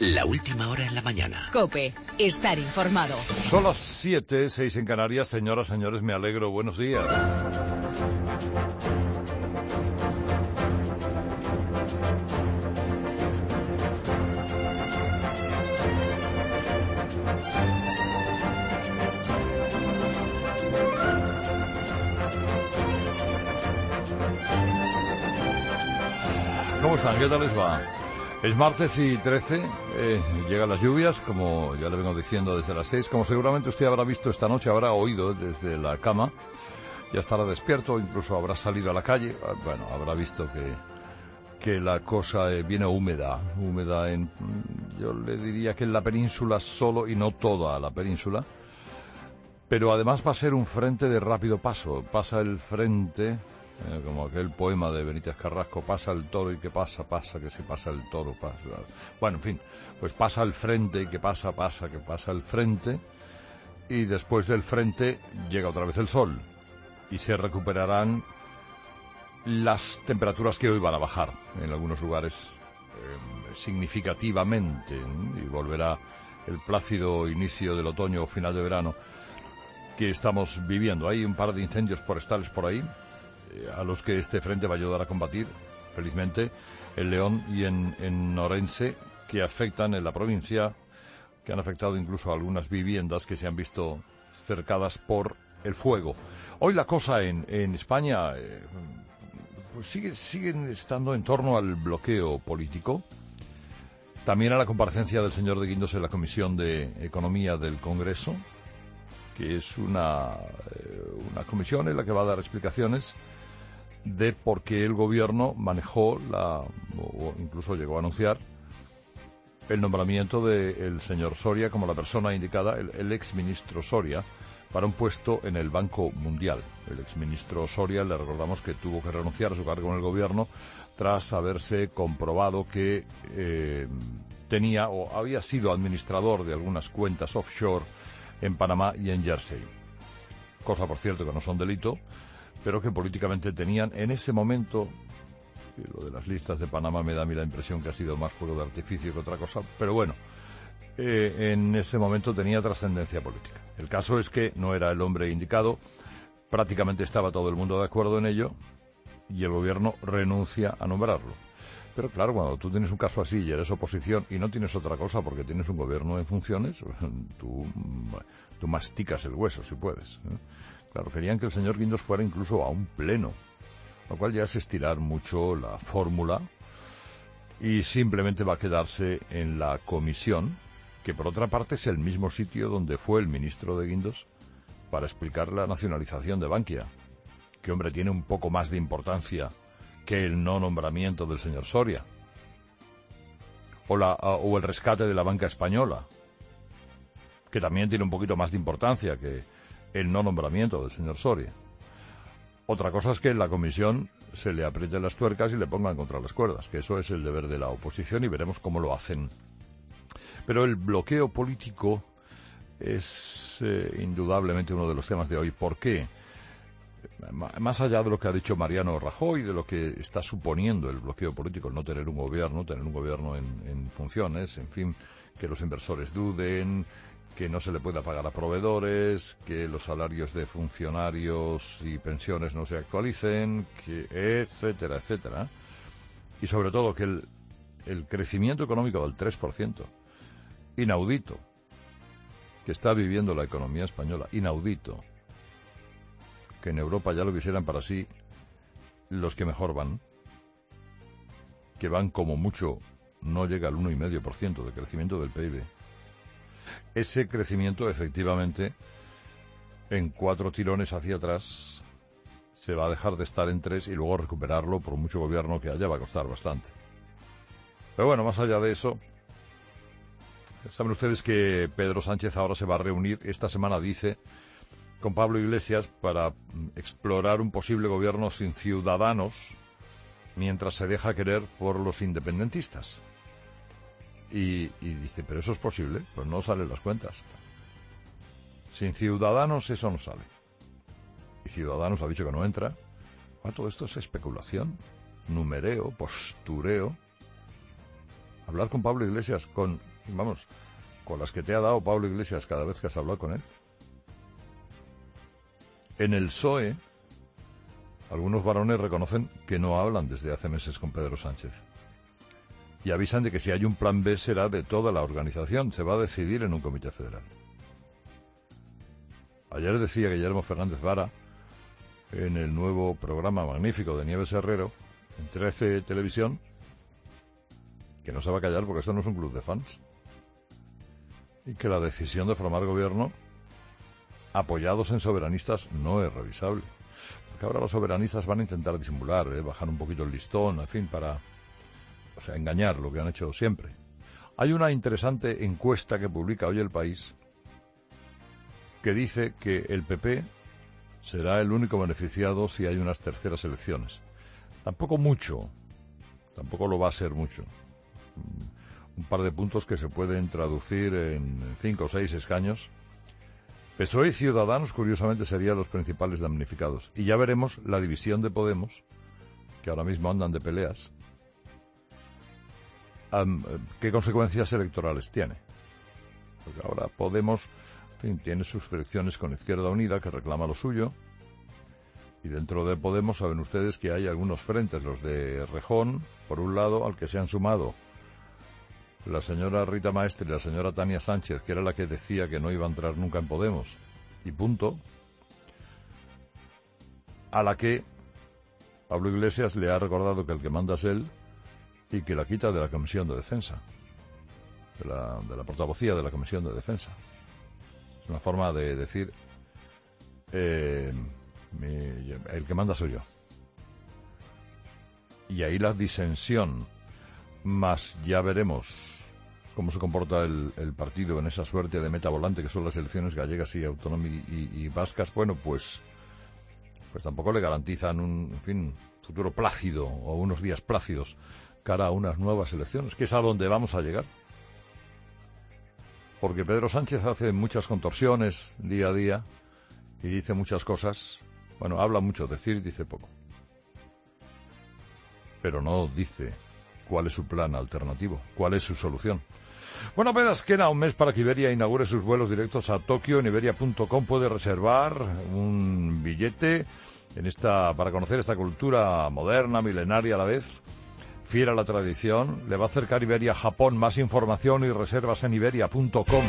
La última hora en la mañana. COPE. Estar informado. Son las 7:06 en Canarias. Señoras, señores, me alegro. Buenos días. ¿Cómo están? ¿Qué tal les va? Es martes y 13, llegan las lluvias, como ya le vengo diciendo desde las 6, como seguramente usted habrá visto esta noche, habrá oído desde la cama, ya estará despierto, incluso habrá salido a la calle, bueno, habrá visto que la cosa viene húmeda yo le diría que en la península solo y no toda la península, pero además va a ser un frente de rápido paso, pasa el frente... como aquel poema de Benítez Carrasco, pasa el toro y que pasa, que si pasa el toro, pasa. Bueno, en fin, pues pasa el frente y que pasa, que pasa el frente, y después del frente llega otra vez el sol, y se recuperarán las temperaturas que hoy van a bajar, en algunos lugares significativamente, y volverá el plácido inicio del otoño o final de verano que estamos viviendo. Hay un par de incendios forestales por ahí, a los que este frente va a ayudar a combatir, felizmente, en León y en Orense, que afectan en la provincia, que han afectado incluso a algunas viviendas que se han visto cercadas por el fuego. Hoy la cosa en España pues siguen estando en torno al bloqueo político, también a la comparecencia del señor de Guindos en la Comisión de Economía del Congreso, que es una comisión en la que va a dar explicaciones de por qué el gobierno manejó o incluso llegó a anunciar el nombramiento del señor Soria como la persona indicada, el exministro Soria, para un puesto en el Banco Mundial. El exministro Soria, le recordamos que tuvo que renunciar a su cargo en el gobierno tras haberse comprobado que tenía o había sido administrador de algunas cuentas offshore en Panamá y en Jersey. Cosa, por cierto, que no son delito, pero que políticamente tenían en ese momento, y lo de las listas de Panamá me da a mí la impresión que ha sido más fuego de artificio que otra cosa, pero bueno, en ese momento tenía trascendencia política. El caso es que no era el hombre indicado, prácticamente estaba todo el mundo de acuerdo en ello, y el gobierno renuncia a nombrarlo. Pero claro, cuando tú tienes un caso así y eres oposición y no tienes otra cosa porque tienes un gobierno en funciones, tú masticas el hueso si puedes, ¿eh? Claro, querían que el señor Guindos fuera incluso a un pleno, lo cual ya es estirar mucho la fórmula, y simplemente va a quedarse en la comisión, que por otra parte es el mismo sitio donde fue el ministro de Guindos para explicar la nacionalización de Bankia, que, hombre, tiene un poco más de importancia que el no nombramiento del señor Soria, o el rescate de la banca española, que también tiene un poquito más de importancia que el no nombramiento del señor Soria. Otra cosa es que en la comisión se le aprieten las tuercas y le pongan contra las cuerdas, que eso es el deber de la oposición y veremos cómo lo hacen. Pero el bloqueo político es indudablemente uno de los temas de hoy. ¿Por qué? Más allá de lo que ha dicho Mariano Rajoy, de lo que está suponiendo el bloqueo político, el no tener un gobierno, en funciones, en fin, que los inversores duden, que no se le pueda pagar a proveedores, que los salarios de funcionarios y pensiones no se actualicen, que etcétera, etcétera. Y sobre todo que el crecimiento económico del 3%, inaudito, que está viviendo la economía española, inaudito, que en Europa ya lo quisieran para sí los que mejor van, que van como mucho, no llega al 1,5% de crecimiento del PIB. Ese crecimiento, efectivamente, en 4 tirones hacia atrás, se va a dejar de estar en 3 y luego recuperarlo, por mucho gobierno que haya, va a costar bastante. Pero bueno, más allá de eso, saben ustedes que Pedro Sánchez ahora se va a reunir, esta semana dice, con Pablo Iglesias para explorar un posible gobierno sin Ciudadanos, mientras se deja querer por los independentistas. Y dice, ¿pero eso es posible? Pues no salen las cuentas. Sin Ciudadanos eso no sale. Y Ciudadanos ha dicho que no entra. Todo esto es especulación, numereo, postureo. Hablar con Pablo Iglesias, con las que te ha dado Pablo Iglesias cada vez que has hablado con él. En el PSOE, algunos varones reconocen que no hablan desde hace meses con Pedro Sánchez. Y avisan de que si hay un plan B será de toda la organización, se va a decidir en un comité federal. Ayer decía Guillermo Fernández Vara, en el nuevo programa magnífico de Nieves Herrero, en 13 Televisión, que no se va a callar porque esto no es un club de fans. Y que la decisión de formar gobierno apoyados en soberanistas no es revisable. Porque ahora los soberanistas van a intentar disimular, bajar un poquito el listón, en fin, para engañar, lo que han hecho siempre. Hay una interesante encuesta que publica hoy El País que dice que el PP será el único beneficiado si hay unas terceras elecciones. Tampoco mucho, tampoco lo va a ser mucho. Un par de puntos que se pueden traducir en 5 o 6 escaños. PSOE y Ciudadanos, curiosamente, serían los principales damnificados. Y ya veremos la división de Podemos, que ahora mismo andan de peleas, qué consecuencias electorales tiene. Porque ahora Podemos, en fin, tiene sus fricciones con Izquierda Unida, que reclama lo suyo. Y dentro de Podemos saben ustedes que hay algunos frentes, los de Rejón, por un lado, al que se han sumado la señora Rita Maestre y la señora Tania Sánchez, que era la que decía que no iba a entrar nunca en Podemos, y punto, a la que Pablo Iglesias le ha recordado que el que manda es él y que la quita de la Comisión de Defensa, de la portavocía de la Comisión de Defensa. Es una forma de decir, el que manda soy yo. Y ahí la disensión, más ya veremos cómo se comporta el partido en esa suerte de meta volante que son las elecciones gallegas y autonómicas y vascas. Bueno, pues tampoco le garantizan un futuro plácido o unos días plácidos cara a unas nuevas elecciones, que es a donde vamos a llegar. Porque Pedro Sánchez hace muchas contorsiones día a día y dice muchas cosas. Bueno, habla mucho, dice poco. Pero no dice cuál es su plan alternativo, cuál es su solución. Bueno, apenas queda un mes para que Iberia inaugure sus vuelos directos a Tokio. En iberia.com puede reservar un billete para conocer esta cultura moderna, milenaria a la vez, fiel a la tradición. Le va a acercar Iberia a Japón. Más información y reservas en iberia.com.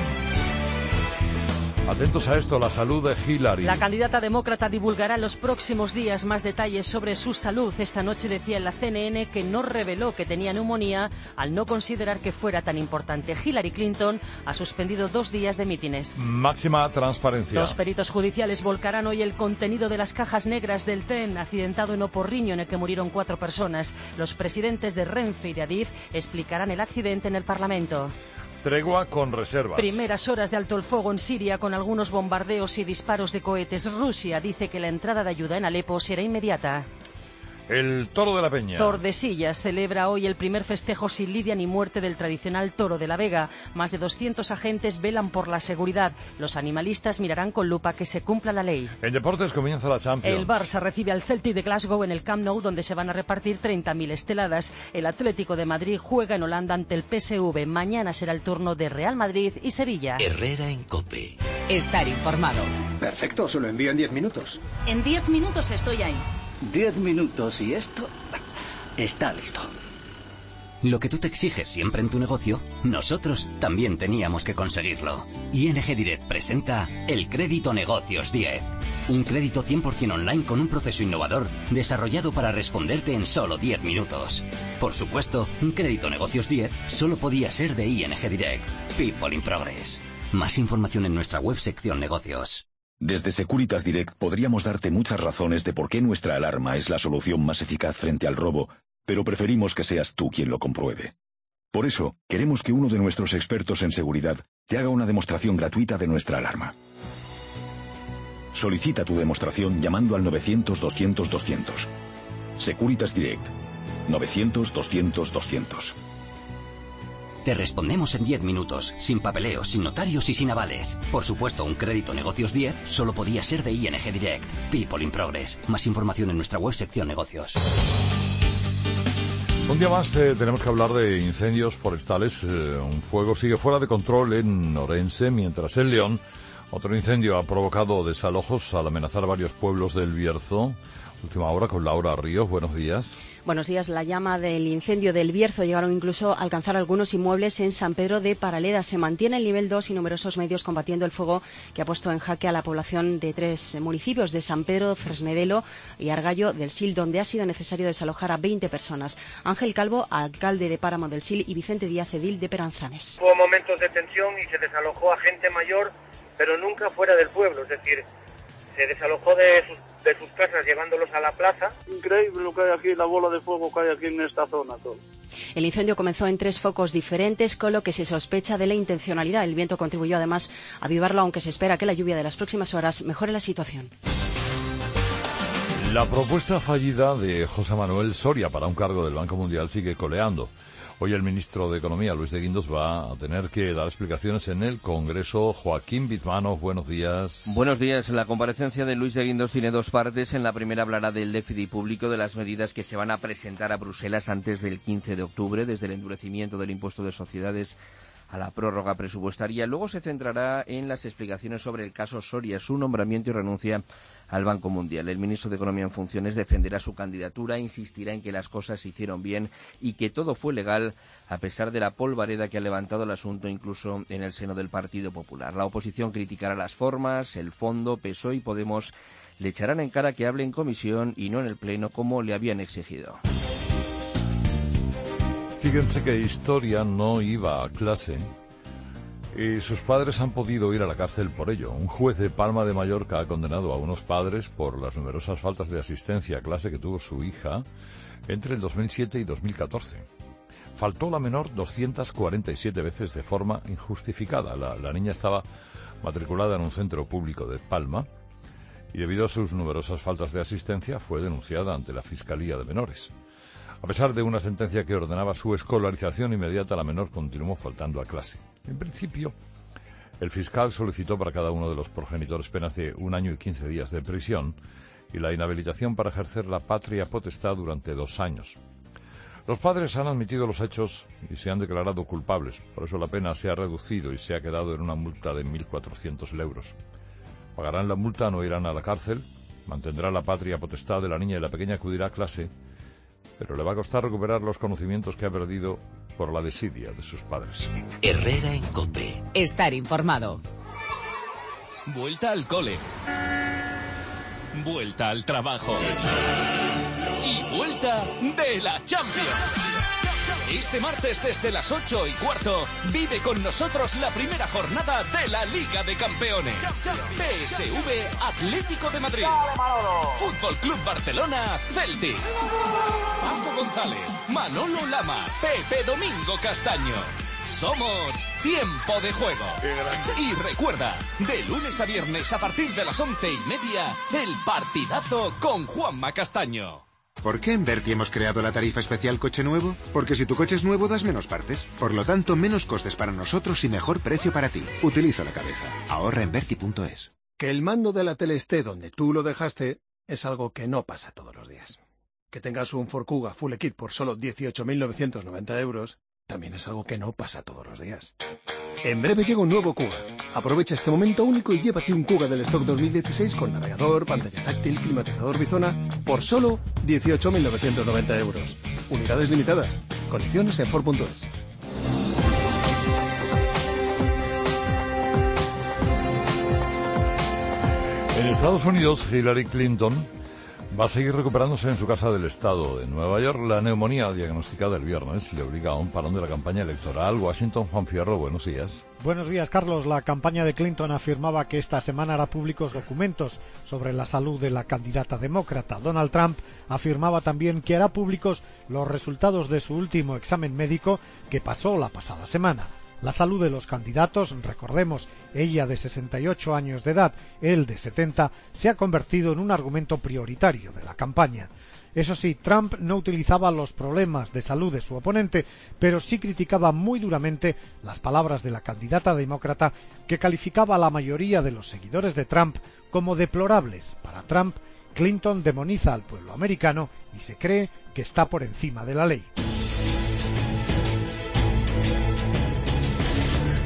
Atentos a esto, la salud de Hillary. La candidata demócrata divulgará en los próximos días más detalles sobre su salud. Esta noche decía en la CNN que no reveló que tenía neumonía al no considerar que fuera tan importante. Hillary Clinton ha suspendido 2 días de mítines. Máxima transparencia. Los peritos judiciales volcarán hoy el contenido de las cajas negras del tren accidentado en Oporriño, en el que murieron 4 personas. Los presidentes de Renfe y de Adif explicarán el accidente en el Parlamento. Tregua con reservas. Primeras horas de alto el fuego en Siria con algunos bombardeos y disparos de cohetes. Rusia dice que la entrada de ayuda en Alepo será inmediata. El Toro de la Peña. Tordesillas celebra hoy el primer festejo sin lidia ni muerte del tradicional Toro de la Vega. Más de 200 agentes velan por la seguridad. Los animalistas mirarán con lupa que se cumpla la ley. En deportes comienza la Champions. El Barça recibe al Celtic de Glasgow en el Camp Nou, donde se van a repartir 30.000 esteladas. El Atlético de Madrid juega en Holanda ante el PSV. Mañana será el turno de Real Madrid y Sevilla. Herrera en COPE. Estar informado. Perfecto, se lo envío en 10 minutos. En 10 minutos estoy ahí. 10 minutos y esto está listo. Lo que tú te exiges siempre en tu negocio, nosotros también teníamos que conseguirlo. ING Direct presenta el Crédito Negocios 10. Un crédito 100% online con un proceso innovador desarrollado para responderte en solo 10 minutos. Por supuesto, un Crédito Negocios 10 solo podía ser de ING Direct. People in Progress. Más información en nuestra web sección negocios. Desde Securitas Direct podríamos darte muchas razones de por qué nuestra alarma es la solución más eficaz frente al robo, pero preferimos que seas tú quien lo compruebe. Por eso, queremos que uno de nuestros expertos en seguridad te haga una demostración gratuita de nuestra alarma. Solicita tu demostración llamando al 900-200-200. Securitas Direct. 900-200-200. Te respondemos en 10 minutos, sin papeleos, sin notarios y sin avales. Por supuesto, un crédito negocios 10 solo podía ser de ING Direct. People in Progress. Más información en nuestra web sección negocios. Un día más tenemos que hablar de incendios forestales. Un fuego sigue fuera de control en Orense, mientras en León otro incendio ha provocado desalojos al amenazar varios pueblos del Bierzo. Última hora con Laura Ríos. Buenos días. Buenos días. La llama del incendio del Bierzo llegaron incluso a alcanzar algunos inmuebles en San Pedro de Paraleda. Se mantiene el nivel 2 y numerosos medios combatiendo el fuego que ha puesto en jaque a la población de 3 municipios de San Pedro, Fresnedelo y Argallo del Sil, donde ha sido necesario desalojar a 20 personas. Ángel Calvo, alcalde de Páramo del Sil, y Vicente Díaz, edil de Peranzanes. Hubo momentos de tensión y se desalojó a gente mayor, pero nunca fuera del pueblo, es decir, se desalojó de sus casas llevándolos a la plaza. Increíble lo que hay aquí, la bola de fuego que hay aquí en esta zona. Todo. El incendio comenzó en 3 focos diferentes, con lo que se sospecha de la intencionalidad. El viento contribuyó además a avivarlo, aunque se espera que la lluvia de las próximas horas mejore la situación. La propuesta fallida de José Manuel Soria para un cargo del Banco Mundial sigue coleando. Hoy el ministro de Economía, Luis de Guindos, va a tener que dar explicaciones en el Congreso. Joaquín Bizmano, buenos días. Buenos días. La comparecencia de Luis de Guindos tiene 2 partes. En la primera hablará del déficit público, de las medidas que se van a presentar a Bruselas antes del 15 de octubre, desde el endurecimiento del impuesto de sociedades a la prórroga presupuestaria. Luego se centrará en las explicaciones sobre el caso Soria, su nombramiento y renuncia al Banco Mundial. El ministro de Economía en funciones defenderá su candidatura, insistirá en que las cosas se hicieron bien y que todo fue legal, a pesar de la polvareda que ha levantado el asunto incluso en el seno del Partido Popular. La oposición criticará las formas, el fondo. PSOE y Podemos le echarán en cara que hable en comisión y no en el Pleno, como le habían exigido. Fíjense que Historia no iba a clase y sus padres han podido ir a la cárcel por ello. Un juez de Palma de Mallorca ha condenado a unos padres por las numerosas faltas de asistencia a clase que tuvo su hija entre el 2007 y 2014. Faltó la menor 247 veces de forma injustificada. La niña estaba matriculada en un centro público de Palma y debido a sus numerosas faltas de asistencia fue denunciada ante la Fiscalía de Menores. A pesar de una sentencia que ordenaba su escolarización inmediata, la menor continuó faltando a clase. En principio, el fiscal solicitó para cada uno de los progenitores penas de 1 año y 15 días de prisión y la inhabilitación para ejercer la patria potestad durante 2 años. Los padres han admitido los hechos y se han declarado culpables. Por eso la pena se ha reducido y se ha quedado en una multa de 1.400 euros. Pagarán la multa, no irán a la cárcel, mantendrá la patria potestad de la niña y la pequeña acudirá a clase, pero le va a costar recuperar los conocimientos que ha perdido por la desidia de sus padres. Herrera en COPE. Estar informado. Vuelta al cole. Vuelta al trabajo. Y vuelta de la Champions. Este martes desde las 8:15 vive con nosotros la primera jornada de la Liga de Campeones. PSV Atlético de Madrid. Fútbol Club Barcelona Celtic. Paco González, Manolo Lama, Pepe Domingo Castaño. Somos Tiempo de Juego. Y recuerda, de lunes a viernes a partir de las 11:30, el partidazo con Juanma Castaño. ¿Por qué en Berti hemos creado la tarifa especial coche nuevo? Porque si tu coche es nuevo das menos partes. Por lo tanto, menos costes para nosotros y mejor precio para ti. Utiliza la cabeza. Ahorra en Berti.es. Que el mando de la tele esté donde tú lo dejaste es algo que no pasa todos los días. Que tengas un Ford Kuga Full Kit por solo 18.990 euros también es algo que no pasa todos los días. En breve llega un nuevo Kuga. Aprovecha este momento único y llévate un Kuga del stock 2016 con navegador, pantalla táctil, climatizador bizona por solo 18.990 euros. Unidades limitadas. Condiciones en Ford.es. En Estados Unidos, Hillary Clinton va a seguir recuperándose en su casa del estado de Nueva York. La neumonía diagnosticada el viernes le obliga a un parón de la campaña electoral. Washington, Juan Fierro, buenos días. Buenos días, Carlos. La campaña de Clinton afirmaba que esta semana hará públicos documentos sobre la salud de la candidata demócrata. Donald Trump afirmaba también que hará públicos los resultados de su último examen médico que pasó la pasada semana. La salud de los candidatos, recordemos, ella de 68 años de edad, él de 70, se ha convertido en un argumento prioritario de la campaña. Eso sí, Trump no utilizaba los problemas de salud de su oponente, pero sí criticaba muy duramente las palabras de la candidata demócrata, que calificaba a la mayoría de los seguidores de Trump como deplorables. Para Trump, Clinton demoniza al pueblo americano y se cree que está por encima de la ley.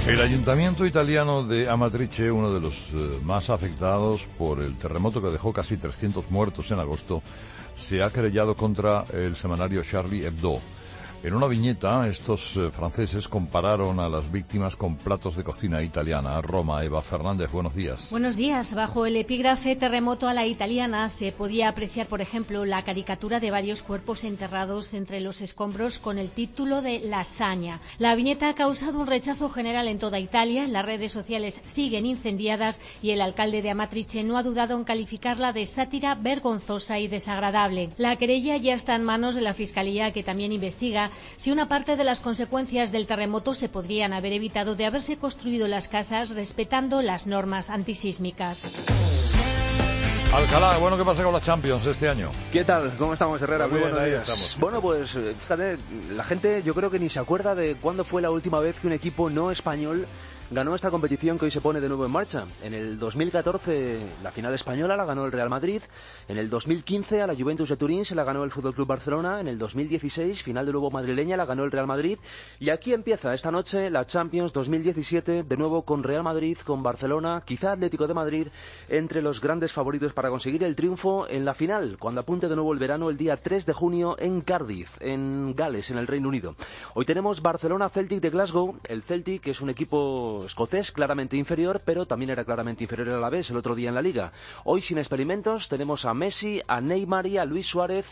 El ayuntamiento italiano de Amatrice, uno de los más afectados por el terremoto que dejó casi 300 muertos en agosto, se ha querellado contra el semanario Charlie Hebdo. En una viñeta, estos franceses compararon a las víctimas con platos de cocina italiana. Roma, Eva Fernández, buenos días. Buenos días. Bajo el epígrafe Terremoto a la italiana se podía apreciar, por ejemplo, la caricatura de varios cuerpos enterrados entre los escombros con el título de Lasaña. La viñeta ha causado un rechazo general en toda Italia, las redes sociales siguen incendiadas y el alcalde de Amatrice no ha dudado en calificarla de sátira vergonzosa y desagradable. La querella ya está en manos de la Fiscalía, que también investiga si una parte de las consecuencias del terremoto se podrían haber evitado de haberse construido las casas respetando las normas antisísmicas. Alcalá, bueno, ¿qué pasa con la Champions este año? ¿Qué tal? ¿Cómo estamos, Herrera? Muy buenos días. Estamos. Bueno, pues fíjate, la gente yo creo que ni se acuerda de cuándo fue la última vez que un equipo no español ganó esta competición que hoy se pone de nuevo en marcha. En el 2014 la final española la ganó el Real Madrid, en el 2015 a la Juventus de Turín se la ganó el FC Barcelona, en el 2016 final de nuevo madrileña la ganó el Real Madrid, y aquí empieza esta noche la Champions 2017, de nuevo con Real Madrid, con Barcelona, quizá Atlético de Madrid entre los grandes favoritos para conseguir el triunfo en la final, cuando apunte de nuevo el verano el día 3 de junio en Cardiff, en Gales, en el Reino Unido. Hoy tenemos Barcelona-Celtic de Glasgow. El Celtic es un equipo escocés claramente inferior, pero también era claramente inferior a la vez el otro día en la Liga. Hoy sin experimentos tenemos a Messi, a Neymar y a Luis Suárez,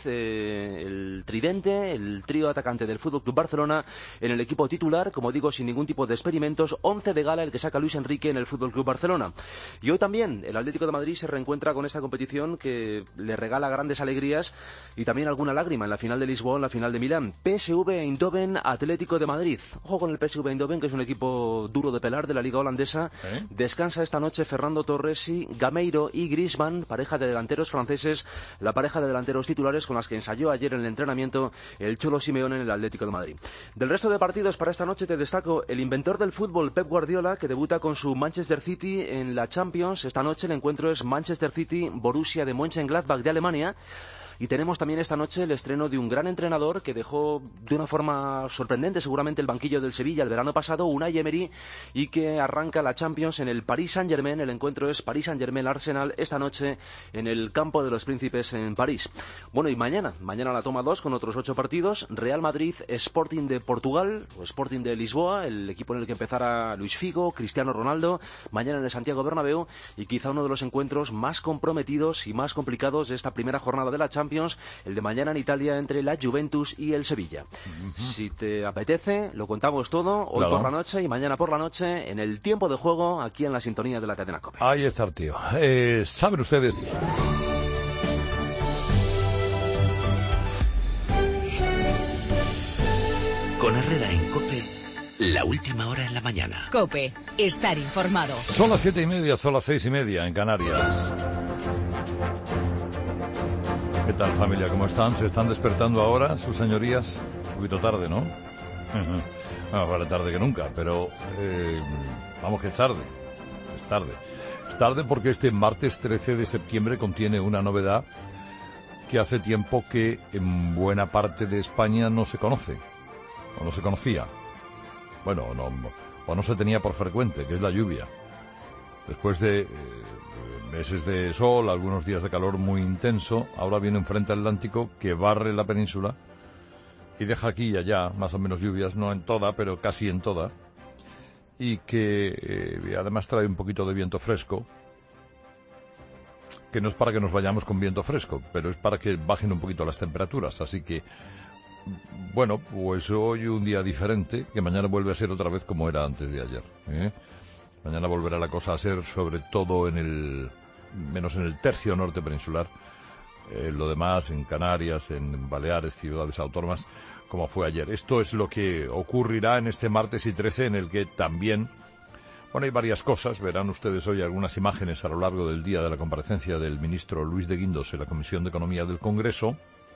el tridente, el trío atacante del FC Barcelona en el equipo titular, como digo, sin ningún tipo de experimentos. 11 de gala el que saca Luis Enrique en el FC Barcelona. Y hoy también el Atlético de Madrid se reencuentra con esta competición que le regala grandes alegrías y también alguna lágrima en la final de Lisboa, en la final de Milán. PSV Eindhoven, Atlético de Madrid. Ojo con el PSV Eindhoven, que es un equipo duro de pelar de la Liga holandesa. Descansa esta noche Fernando Torres y Gameiro y Griezmann, pareja de delanteros franceses, la pareja de delanteros titulares con las que ensayó ayer en el entrenamiento el Cholo Simeone en el Atlético de Madrid. Del resto de partidos para esta noche te destaco el inventor del fútbol, Pep Guardiola, que debuta con su Manchester City en la Champions. Esta noche el encuentro es Manchester City, Borussia de Mönchengladbach de Alemania. Y tenemos también esta noche el estreno de un gran entrenador que dejó de una forma sorprendente seguramente el banquillo del Sevilla el verano pasado, Unai Emery, y que arranca la Champions en el Paris Saint-Germain. El encuentro es Paris Saint-Germain-Arsenal esta noche en el Campo de los Príncipes en París. Bueno, y mañana la toma 2 con otros 8 partidos. Real Madrid, Sporting de Portugal, o Sporting de Lisboa, el equipo en el que empezará Luis Figo, Cristiano Ronaldo, mañana en el Santiago Bernabéu, y quizá uno de los encuentros más comprometidos y más complicados de esta primera jornada de la Champions, el de mañana en Italia entre la Juventus y el Sevilla. Si te apetece, lo contamos todo hoy por la noche y mañana por la noche en el tiempo de juego aquí en la sintonía de la cadena COPE. Ahí está el tío. ¿Saben ustedes? Con Herrera en COPE, la última hora en la mañana. COPE, estar informado. Son las 7:30, son las 6:30 en Canarias. ¿Qué tal, familia? ¿Cómo están? ¿Se están despertando ahora, sus señorías? Un poquito tarde, ¿no? Más vale tarde que nunca, pero vamos que es tarde. Es tarde. Es tarde porque este martes 13 de septiembre contiene una novedad que hace tiempo que en buena parte de España no se conoce, o no se conocía. Bueno, o no se tenía por frecuente, que es la lluvia. Después de meses de sol, algunos días de calor muy intenso, ahora viene un frente atlántico que barre la península y deja aquí y allá más o menos lluvias, no en toda, pero casi en toda, y que además trae un poquito de viento fresco, que no es para que nos vayamos con viento fresco, pero es para que bajen un poquito las temperaturas, así que bueno, pues hoy un día diferente, que mañana vuelve a ser otra vez como era antes de ayer, Mañana volverá la cosa a ser, sobre todo menos en el tercio norte peninsular, lo demás en Canarias, en Baleares, ciudades autónomas, como fue ayer. Esto es lo que ocurrirá en este martes y 13, en el que también, bueno, hay varias cosas. Verán ustedes hoy algunas imágenes a lo largo del día de la comparecencia del ministro Luis de Guindos en la Comisión de Economía del Congreso.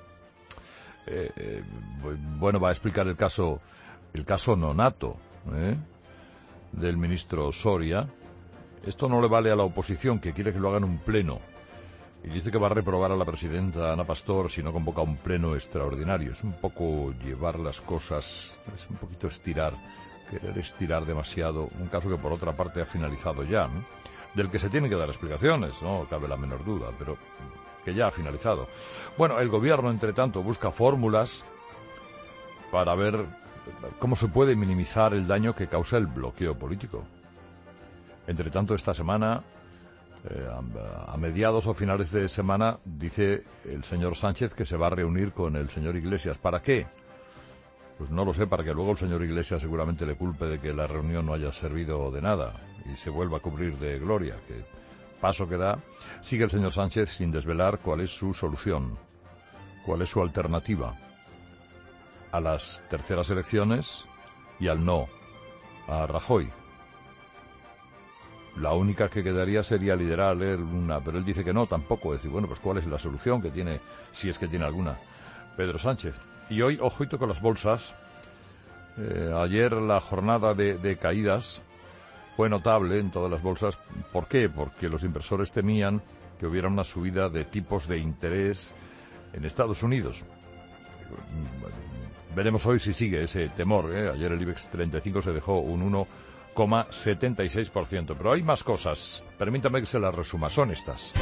Bueno, va a explicar el caso Nonato, del ministro Soria. Esto no le vale a la oposición, que quiere que lo hagan un pleno, y dice que va a reprobar a la presidenta Ana Pastor si no convoca un pleno extraordinario. Es un poco llevar las cosas, es un poquito estirar querer estirar demasiado un caso que por otra parte ha finalizado ya, ¿no? Del que se tienen que dar explicaciones, no cabe la menor duda, pero que ya ha finalizado. Bueno, el gobierno, entre tanto, busca fórmulas para ver cómo se puede minimizar el daño que causa el bloqueo político. Entre tanto, esta semana, a mediados o finales de semana, dice el señor Sánchez que se va a reunir con el señor Iglesias. ¿Para qué? Pues no lo sé, para que luego el señor Iglesias seguramente le culpe de que la reunión no haya servido de nada y se vuelva a cubrir de gloria, que paso que da, sigue el señor Sánchez sin desvelar cuál es su solución, cuál es su alternativa a las terceras elecciones y al no a Rajoy. La única que quedaría sería liderar una, pero él dice que no, tampoco. Es decir, bueno, pues ¿cuál es la solución que tiene, si es que tiene alguna, Pedro Sánchez? Y hoy, ojito con las bolsas. Ayer la jornada de caídas fue notable en todas las bolsas. ¿Por qué? Porque los inversores temían que hubiera una subida de tipos de interés en Estados Unidos. Veremos hoy si sigue ese temor, ¿eh? Ayer el IBEX 35 se dejó un 1,76%. Pero hay más cosas. Permítame que se las resuma. Son estas.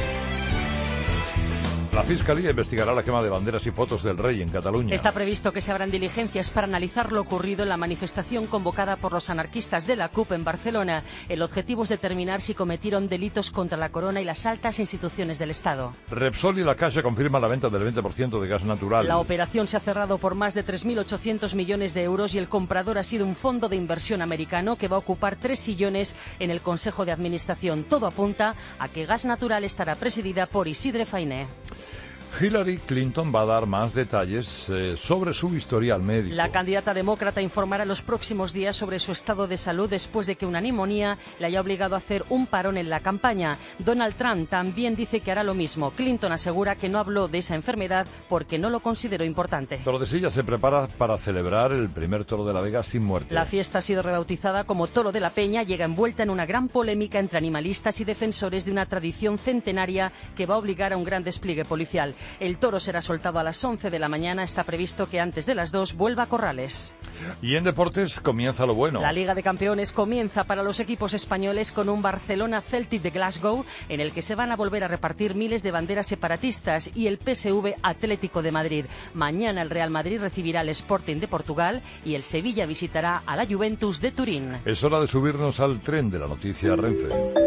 La Fiscalía investigará la quema de banderas y fotos del rey en Cataluña. Está previsto que se abran diligencias para analizar lo ocurrido en la manifestación convocada por los anarquistas de la CUP en Barcelona. El objetivo es determinar si cometieron delitos contra la corona y las altas instituciones del Estado. Repsol y la Caixa confirman la venta del 20% de gas natural. La operación se ha cerrado por más de 3.800 millones de euros y el comprador ha sido un fondo de inversión americano que va a ocupar 3 sillones en el Consejo de Administración. Todo apunta a que Gas Natural estará presidida por Isidre Fainé. Hillary Clinton va a dar más detalles sobre su historial médico. La candidata demócrata informará los próximos días sobre su estado de salud después de que una neumonía le haya obligado a hacer un parón en la campaña. Donald Trump también dice que hará lo mismo. Clinton asegura que no habló de esa enfermedad porque no lo consideró importante. Tordesillas se prepara para celebrar el primer Toro de la Vega sin muerte. La fiesta ha sido rebautizada como Toro de la Peña, llega envuelta en una gran polémica entre animalistas y defensores de una tradición centenaria que va a obligar a un gran despliegue policial. El toro será soltado a las 11 de la mañana. Está previsto que antes de las 2 vuelva a corrales. Y en deportes comienza lo bueno. La Liga de Campeones comienza para los equipos españoles con un Barcelona Celtic de Glasgow en el que se van a volver a repartir miles de banderas separatistas y el PSV Atlético de Madrid. Mañana el Real Madrid recibirá al Sporting de Portugal y el Sevilla visitará a la Juventus de Turín. Es hora de subirnos al tren de la noticia Renfe.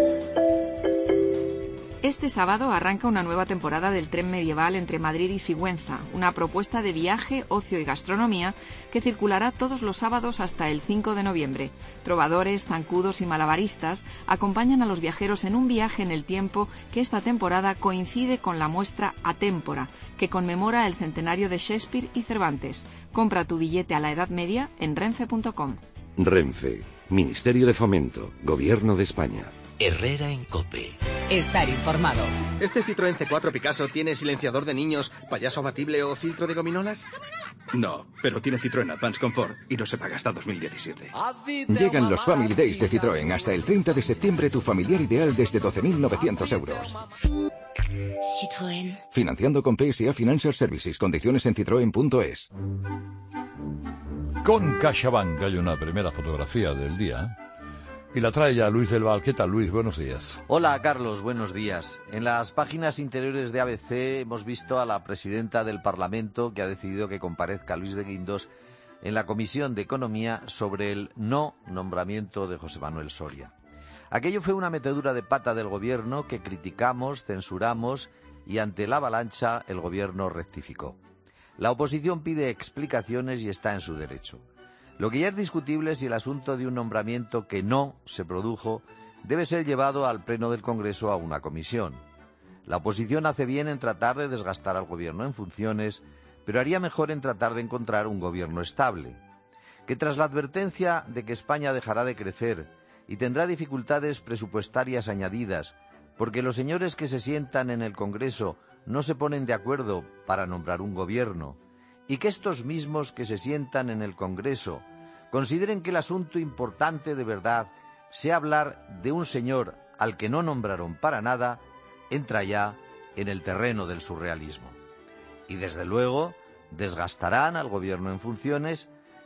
Este sábado arranca una nueva temporada del tren medieval entre Madrid y Sigüenza, una propuesta de viaje, ocio y gastronomía que circulará todos los sábados hasta el 5 de noviembre. Trovadores, zancudos y malabaristas acompañan a los viajeros en un viaje en el tiempo que esta temporada coincide con la muestra Atémpora, que conmemora el centenario de Shakespeare y Cervantes. Compra tu billete a la Edad Media en renfe.com. Renfe, Ministerio de Fomento, Gobierno de España. Herrera en COPE. Estar informado. ¿Este Citroën C4 Picasso tiene silenciador de niños, payaso abatible o filtro de gominolas? No, pero tiene Citroën Advance Comfort y no se paga hasta 2017. Llegan los Family Days de Citroën. Hasta el 30 de septiembre tu familiar ideal desde 12.900 euros. Citroën. Financiando con PSA Financial Services. Condiciones en citroen.es. Con CaixaBank hay una primera fotografía del día. Y la trae ya Luis del Val. ¿Qué tal, Luis? Buenos días. Hola, Carlos. Buenos días. En las páginas interiores de ABC hemos visto a la presidenta del Parlamento que ha decidido que comparezca Luis de Guindos en la Comisión de Economía sobre el no nombramiento de José Manuel Soria. Aquello fue una metedura de pata del Gobierno que criticamos, censuramos y ante la avalancha el Gobierno rectificó. La oposición pide explicaciones y está en su derecho. Lo que ya es discutible es si el asunto de un nombramiento que no se produjo debe ser llevado al Pleno del Congreso a una comisión. La oposición hace bien en tratar de desgastar al Gobierno en funciones, pero haría mejor en tratar de encontrar un Gobierno estable. Que tras la advertencia de que España dejará de crecer y tendrá dificultades presupuestarias añadidas, porque los señores que se sientan en el Congreso no se ponen de acuerdo para nombrar un Gobierno, y que estos mismos que se sientan en el Congreso consideren que el asunto importante de verdad sea hablar de un señor al que no nombraron para nada, entra ya en el terreno del surrealismo. Y desde luego desgastarán al Gobierno en funciones,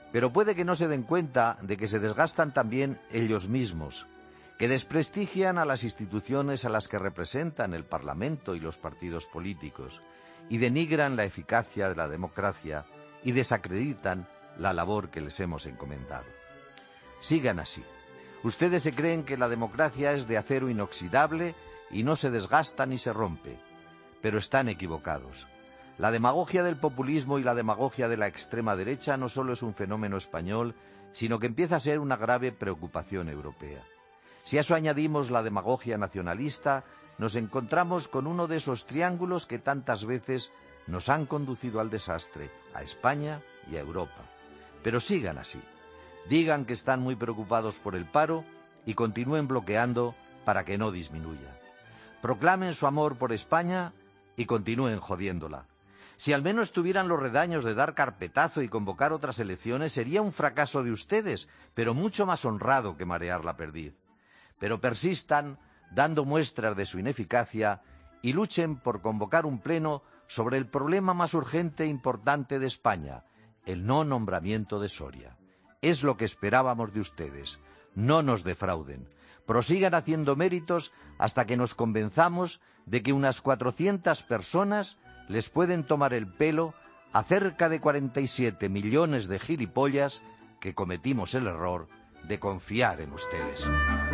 pero puede que no se den cuenta de que se desgastan también ellos mismos, que desprestigian a las instituciones a las que representan el Parlamento y los partidos políticos, y denigran la eficacia de la democracia y desacreditan la labor que les hemos encomendado. Sigan así. Ustedes se creen que la democracia es de acero inoxidable y no se desgasta ni se rompe, pero están equivocados. La demagogia del populismo y la demagogia de la extrema derecha no solo es un fenómeno español, sino que empieza a ser una grave preocupación europea. Si a eso añadimos la demagogia nacionalista, nos encontramos con uno de esos triángulos que tantas veces nos han conducido al desastre, a España y a Europa. Pero sigan así. Digan que están muy preocupados por el paro y continúen bloqueando para que no disminuya. Proclamen su amor por España y continúen jodiéndola. Si al menos tuvieran los redaños de dar carpetazo y convocar otras elecciones, sería un fracaso de ustedes, pero mucho más honrado que marear la perdiz. Pero persistan, dando muestras de su ineficacia, y luchen por convocar un pleno sobre el problema más urgente e importante de España, el no nombramiento de Soria. Es lo que esperábamos de ustedes. No nos defrauden. Prosigan haciendo méritos hasta que nos convenzamos de que unas 400 personas les pueden tomar el pelo a cerca de 47 millones de gilipollas que cometimos el error de confiar en ustedes.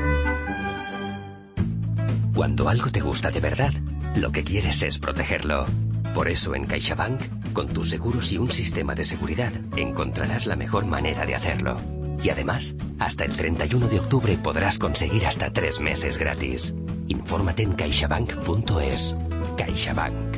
Cuando algo te gusta de verdad, lo que quieres es protegerlo. Por eso en CaixaBank, con tus seguros y un sistema de seguridad, encontrarás la mejor manera de hacerlo. Y además, hasta el 31 de octubre podrás conseguir hasta 3 meses gratis. Infórmate en caixabank.es. CaixaBank.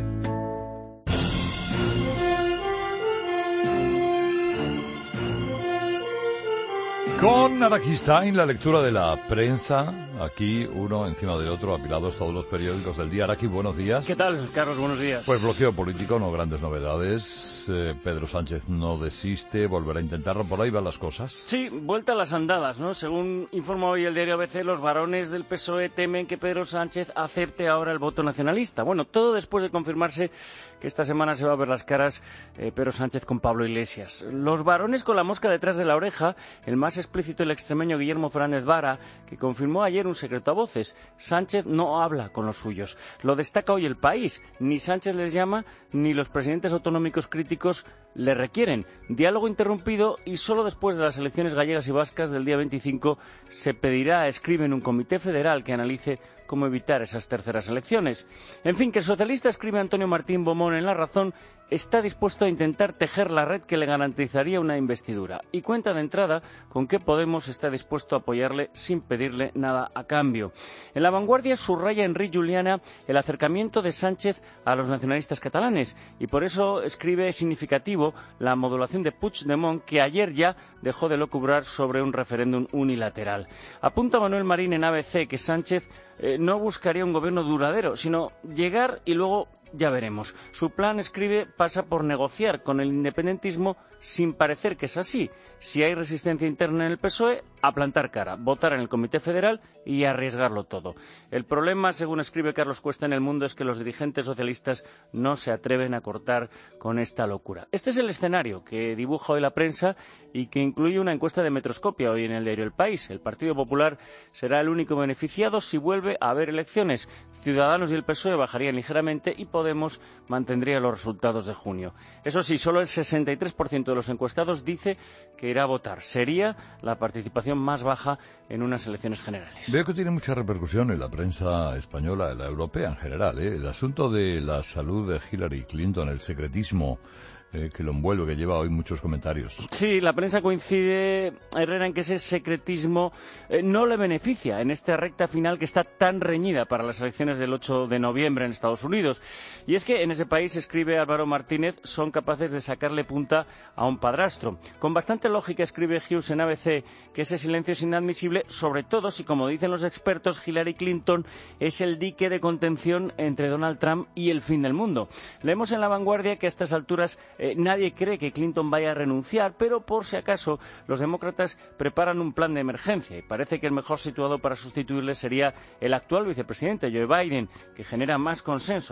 Con Araquistain, la lectura de la prensa, aquí uno encima de otro, apilados todos los periódicos del día. Araqui, buenos días. ¿Qué tal, Carlos? Buenos días. Pues bloqueo político, no grandes novedades. Pedro Sánchez no desiste, volverá a intentarlo, por ahí van las cosas. Sí, vuelta a las andadas, ¿no? Según informa hoy el diario ABC, los varones del PSOE temen que Pedro Sánchez acepte ahora el voto nacionalista. Bueno, todo después de confirmarse que esta semana se va a ver las caras Pedro Sánchez con Pablo Iglesias. Los varones con la mosca detrás de la oreja, el más explícito el extremeño Guillermo Fernández Vara, que confirmó ayer un secreto a voces. Sánchez no habla con los suyos. Lo destaca hoy El País. Ni Sánchez les llama, ni los presidentes autonómicos críticos le requieren. Diálogo interrumpido y solo después de las elecciones gallegas y vascas del día 25 se pedirá, escriben, un comité federal que analice cómo evitar esas terceras elecciones. En fin, que el socialista, escribe Antonio Martín Bomón en La Razón, está dispuesto a intentar tejer la red que le garantizaría una investidura. Y cuenta de entrada con que Podemos está dispuesto a apoyarle sin pedirle nada a cambio. En La Vanguardia subraya Enric Juliana el acercamiento de Sánchez a los nacionalistas catalanes. Y por eso escribe significativo la modulación de Puigdemont, que ayer ya dejó de locubrar sobre un referéndum unilateral. Apunta Manuel Marín en ABC que Sánchez no buscaría un gobierno duradero, sino llegar y luego ya veremos. Su plan, escribe, pasa por negociar con el independentismo sin parecer que es así. Si hay resistencia interna en el PSOE, a plantar cara, votar en el Comité Federal y arriesgarlo todo. El problema, según escribe Carlos Cuesta en El Mundo, es que los dirigentes socialistas no se atreven a cortar con esta locura. Este es el escenario que dibuja hoy la prensa y que incluye una encuesta de Metroscopia hoy en el diario El País. El Partido Popular será el único beneficiado si vuelve a haber elecciones. Ciudadanos y el PSOE bajarían ligeramente y Podemos mantendría los resultados de junio. Eso sí, solo el 63% de los encuestados dice que irá a votar. Sería la participación más baja en unas elecciones generales. Veo que tiene mucha repercusión en la prensa española, en la europea en general, el asunto de la salud de Hillary Clinton, el secretismo que lo envuelve, que lleva hoy muchos comentarios. Sí, la prensa coincide, Herrera, en que ese secretismo no le beneficia en esta recta final que está tan reñida para las elecciones del 8 de noviembre en Estados Unidos. Y es que en ese país, escribe Álvaro Martínez, son capaces de sacarle punta a un padrastro. Con bastante lógica, escribe Hughes en ABC, que ese silencio es inadmisible, sobre todo si, como dicen los expertos, Hillary Clinton es el dique de contención entre Donald Trump y el fin del mundo. Leemos en La Vanguardia que a estas alturas nadie cree que Clinton vaya a renunciar, pero por si acaso los demócratas preparan un plan de emergencia y parece que el mejor situado para sustituirle sería el actual vicepresidente, Joe Biden, que genera más consenso y es un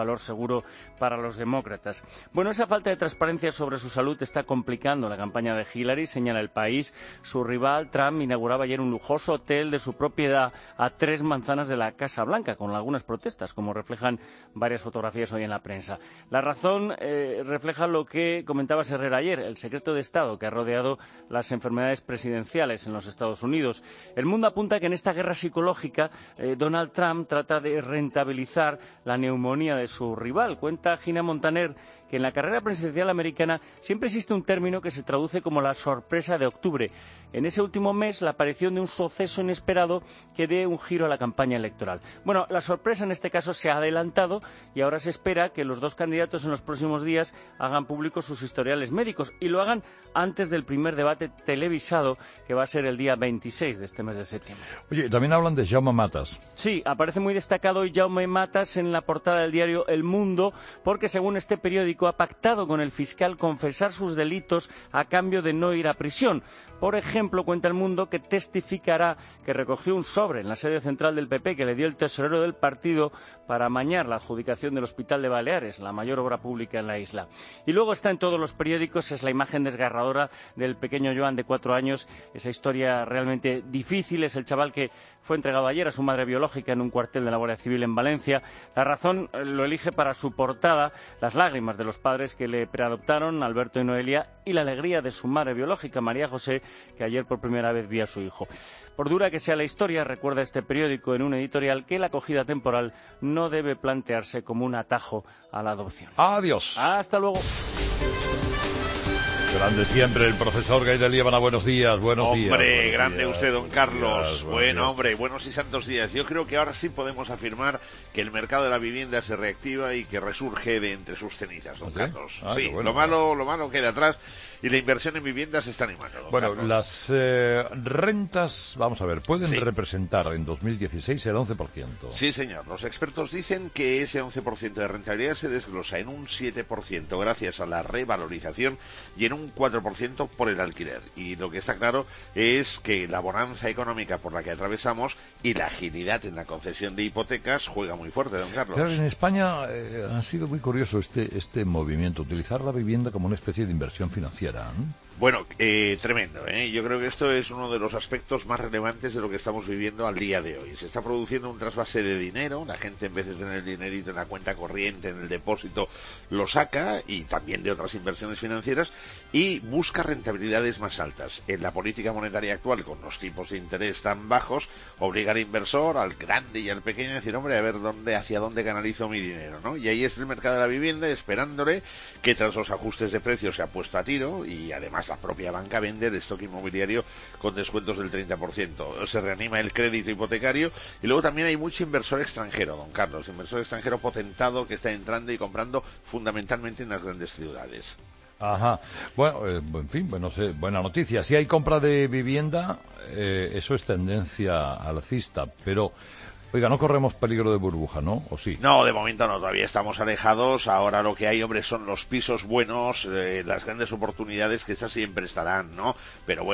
valor seguro para los demócratas. Bueno, esa falta de transparencia sobre su salud está complicando la campaña de Hillary, señala El País. Su rival, Trump, inauguraba ayer un lujoso hotel de su propiedad a 3 manzanas de la Casa Blanca, con algunas protestas, como reflejan varias fotografías hoy en la prensa. La razón refleja lo que comentaba Herrera ayer, el secreto de Estado que ha rodeado las enfermedades presidenciales en los Estados Unidos. El mundo apunta que en esta guerra psicológica Donald Trump trata de rentabilizar la neumonía de su rival. Cuenta Gina Montaner que en la carrera presidencial americana siempre existe un término que se traduce como la sorpresa de octubre. En ese último mes, la aparición de un suceso inesperado que dé un giro a la campaña electoral. Bueno, la sorpresa en este caso se ha adelantado y ahora se espera que los dos candidatos en los próximos días hagan públicos sus historiales médicos y lo hagan antes del primer debate televisado que va a ser el día 26 de este mes de septiembre. Oye, también hablan de Jaume Matas. Sí, aparece muy destacado hoy Jaume Matas en la portada del diario El Mundo porque, según este periódico, ha pactado con el fiscal confesar sus delitos a cambio de no ir a prisión. Por ejemplo, cuenta El Mundo que testificará que recogió un sobre en la sede central del PP que le dio el tesorero del partido para amañar la adjudicación del Hospital de Baleares, la mayor obra pública en la isla. Y luego está en todos los periódicos, es la imagen desgarradora del pequeño Joan de 4 años, esa historia realmente difícil, es el chaval que fue entregado ayer a su madre biológica en un cuartel de la Guardia Civil en Valencia. La Razón lo elige para su portada, las lágrimas de los padres que le preadoptaron, Alberto y Noelia, y la alegría de su madre biológica, María José, que ayer por primera vez vio a su hijo. Por dura que sea la historia, recuerda este periódico en un editorial que la acogida temporal no debe plantearse como un atajo a la adopción. Adiós. Hasta luego. Grande siempre el profesor Gay de Liébana. Buenos días, buenos días. Hombre, grande días, usted, don Carlos. Días, bueno, hombre, buenos y santos días. Yo creo que ahora sí podemos afirmar que el mercado de la vivienda se reactiva y que resurge de entre sus cenizas, don Carlos. Sí, bueno, lo malo queda atrás y la inversión en vivienda se está animando, don Carlos. Las rentas, vamos a ver, pueden representar en 2016 el 11%. Sí, señor. Los expertos dicen que ese 11% de rentabilidad se desglosa en un 7% gracias a la revalorización y en un 4% por el alquiler. Y lo que está claro es que la bonanza económica por la que atravesamos y la agilidad en la concesión de hipotecas juega muy fuerte, don Carlos. Claro, en España ha sido muy curioso este movimiento, utilizar la vivienda como una especie de inversión financiera, ¿no? Bueno, tremendo, ¿eh? Yo creo que esto es uno de los aspectos más relevantes de lo que estamos viviendo al día de hoy. Se está produciendo un trasvase de dinero, la gente en vez de tener el dinerito en la cuenta corriente, en el depósito, lo saca, y también de otras inversiones financieras, y busca rentabilidades más altas. En la política monetaria actual, con los tipos de interés tan bajos, obliga al inversor, al grande y al pequeño, a decir, hombre, a ver hacia dónde canalizo mi dinero, ¿no? Y ahí es el mercado de la vivienda esperándole, que tras los ajustes de precios se ha puesto a tiro, y además la propia banca vende el stock inmobiliario con descuentos del 30%. Se reanima el crédito hipotecario y luego también hay mucho inversor extranjero, don Carlos, inversor extranjero potentado que está entrando y comprando fundamentalmente en las grandes ciudades. Ajá. Bueno, en fin, no sé, buena noticia. Si hay compra de vivienda, eso es tendencia alcista, pero... Oiga, no corremos peligro de burbuja, ¿no? ¿O sí? No, de momento no, todavía estamos alejados. Ahora lo que hay, hombre, son los pisos buenos, las grandes oportunidades que esas siempre estarán, ¿no? Pero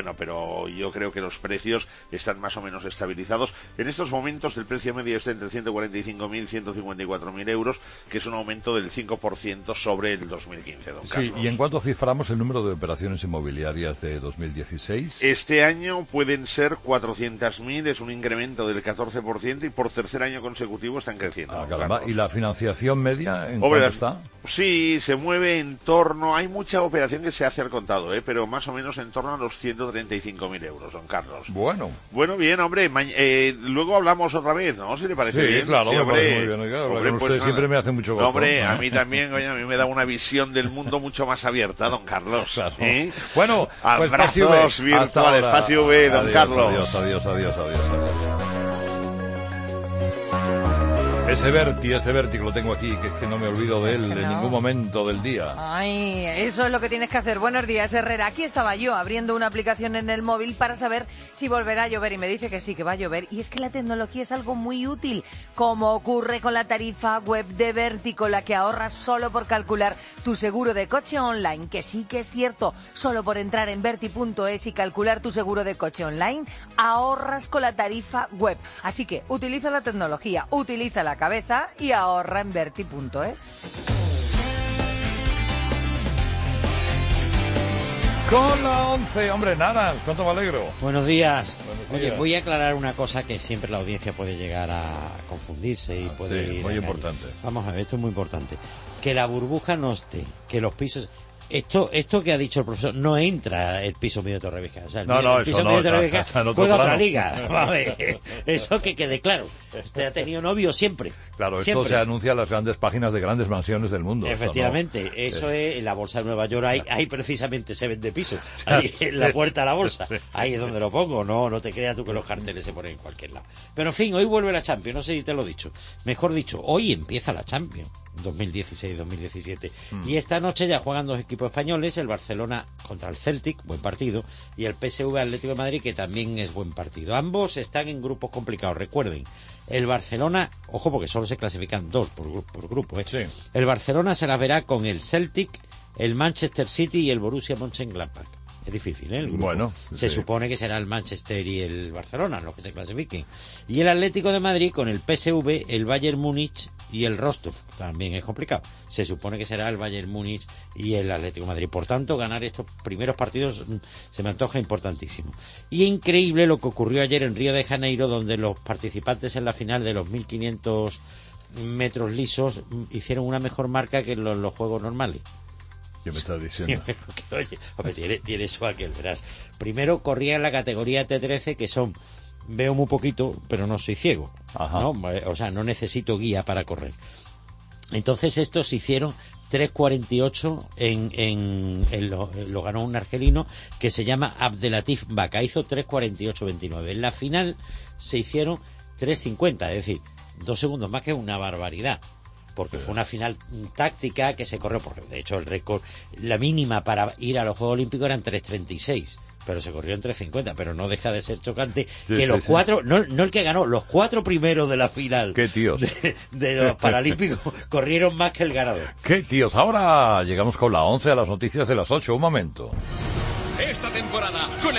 yo creo que los precios están más o menos estabilizados. En estos momentos el precio medio está entre 145.000 y 154.000 euros, que es un aumento del 5% sobre el 2015, don Carlos. Sí, ¿y en cuánto ciframos el número de operaciones inmobiliarias de 2016? Este año pueden ser 400.000, es un incremento del 14% y por tercer año consecutivo están creciendo. Caramba. ¿Y la financiación media en cuánto está? Sí, se mueve en torno, hay mucha operación que se hace al contado, pero más o menos en torno a los 135.000 euros, don Carlos. Bueno, bien, hombre, luego hablamos otra vez, ¿no? Si le parece bien. Sí, claro, me parece muy bien. Hombre, pues usted siempre me hace mucho gozo. Hombre, a mí también, a mí me da una visión del mundo mucho más abierta, don Carlos. Claro. Bueno, pues abrazos virtuales, Espacio V, don Carlos. Adiós. Ese Berti que lo tengo aquí, que es que no me olvido de él en ningún momento del día. Ay, eso es lo que tienes que hacer. Buenos días, Herrera. Aquí estaba yo abriendo una aplicación en el móvil para saber si volverá a llover y me dice que sí, que va a llover. Y es que la tecnología es algo muy útil, como ocurre con la tarifa web de Berti, con la que ahorras solo por calcular tu seguro de coche online, que sí que es cierto, solo por entrar en Berti.es y calcular tu seguro de coche online, ahorras con la tarifa web. Así que utiliza la tecnología, utilízala, cabeza y ahorra en Berti.es. Con la 11, hombre, Naras, cuánto me alegro. Buenos días. Buenos Oye, días. voy a aclarar una cosa que siempre la audiencia puede llegar a confundirse y puede sí, ir muy a importante. Vamos a ver, esto es muy importante. Que la burbuja no esté, que los pisos... Esto que ha dicho el profesor, no entra el piso medio de Torrevieja. O sea, el piso medio de Torrevieja juega otra liga. Vamos a ver, eso que quede claro. Usted ha tenido novio siempre. Claro, esto siempre. se anuncia en las grandes páginas de grandes mansiones del mundo. Efectivamente, esto, ¿no? eso es en la bolsa de Nueva York, ahí precisamente se vende piso, ahí en la puerta de la bolsa, ahí es donde lo pongo, no te creas tú que los carteles se ponen en cualquier lado. Pero en fin, hoy vuelve la Champions, no sé si te lo he dicho, mejor dicho, hoy empieza la Champions 2016-2017 y esta noche ya juegan dos equipos españoles, el Barcelona contra el Celtic, buen partido, y el PSV Atlético de Madrid, que también es buen partido. Ambos están en grupos complicados, recuerden. El Barcelona, ojo porque solo se clasifican dos por grupo, ¿eh? Sí. El Barcelona se las verá con el Celtic, el Manchester City y el Borussia Mönchengladbach. Es difícil, ¿eh? El grupo. Bueno, se sí. supone que será el Manchester y el Barcelona los que se clasifiquen. Y el Atlético de Madrid con el PSV, el Bayern Múnich y el Rostov. También es complicado. Se supone que será el Bayern Múnich y el Atlético de Madrid. Por tanto, ganar estos primeros partidos se me antoja importantísimo. Y increíble lo que ocurrió ayer en Río de Janeiro, donde los participantes en la final de los 1500 metros lisos hicieron una mejor marca que en los juegos normales. ¿Qué me estás diciendo? Oye, tiene eso aquel, verás. Primero corría en la categoría T13, que son, veo muy poquito, pero no soy ciego. ¿No? O sea, no necesito guía para correr. Entonces estos hicieron 3.48 lo ganó un argelino que se llama Abdelatif Baca, hizo 3.48.29. En la final se hicieron 3.50, es decir, 2 segundos más, que una barbaridad. Porque fue una final táctica que se corrió, porque de hecho el récord, la mínima para ir a los Juegos Olímpicos eran 3.36, pero se corrió en 3.50, pero no deja de ser chocante que los cuatro, no el que ganó, los 4 primeros de la final de los Paralímpicos corrieron más que el ganador. ¡Qué tíos! Ahora llegamos con la 11 a las noticias de las 8, un momento. Esta temporada, con